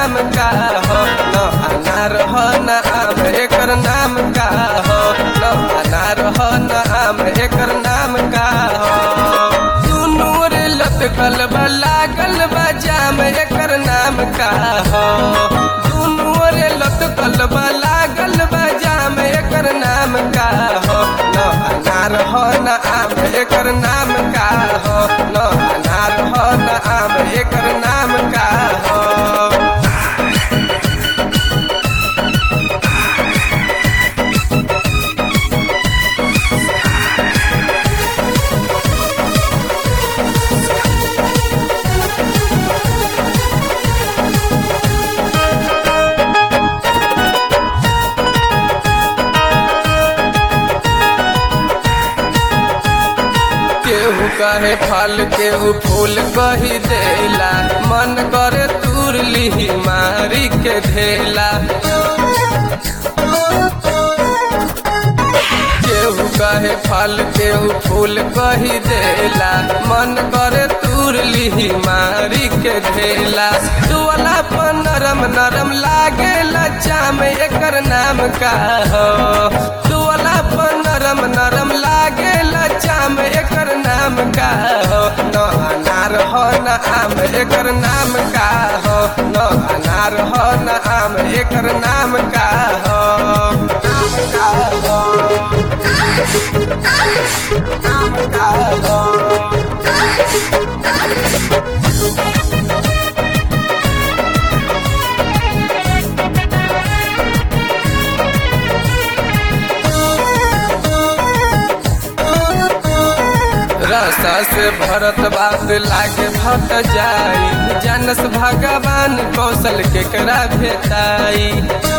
नाम का हो, न अनार हो न आम एकर नाम का हो, न अनार हो न आम एकर नाम का हो। दुनू रे लटकल बा लागल बा जाम एकर नाम का हो, दुनू रे लटकल बा लागल बा जाम एकर नाम का हो, न अनार हो न आम एकर नाम का हो, न अनार हो न आम एकर नाम का हो। केहू कहे फल केहू फूल कही देला, मन करे तूर लिही मारी के ढेला। केहू कहे फल केहू फूल कही देला, मन करे तूर लिही मारी के ढेला। दुआला पर नरम नरम लागेला चाम एकर नाम का हो, दुआला पर नरम नरम लागेला चाम एकर नाम का हो, न अनार हो न आम एकर नाम का हो, न अनार हो न आम एकर नाम का हो। नाम का हो। रसा से भरत बात लागे भट जाई, जानस भगवान कौशल केकरा भेटाई।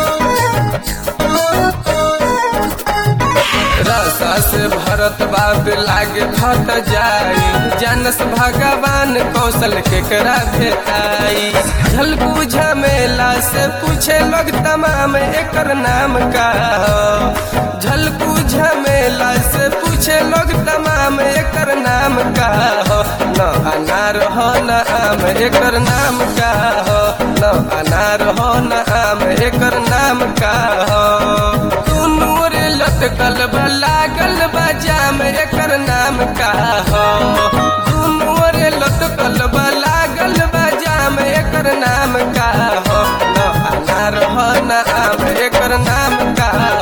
रसा से भरत बात लागे भट जाई, जानस भगवान कौशल केकरा भेटाई। झलकू झमेला से पूछे लोग तमाम एकर नाम का हो, झलकू झमेला से पूछे लोग तमाम एकर नाम का हो, न अनार हो न आम एकर नाम का हो, न अनार हो न आम एकर नाम का हो। दुनू रे लटकल बा लागल बा जाम एकर नाम का हो, दुनू रे लटकल बा लागल बा जाम एकर नाम का हो, न अनार हो न आम एकर नाम का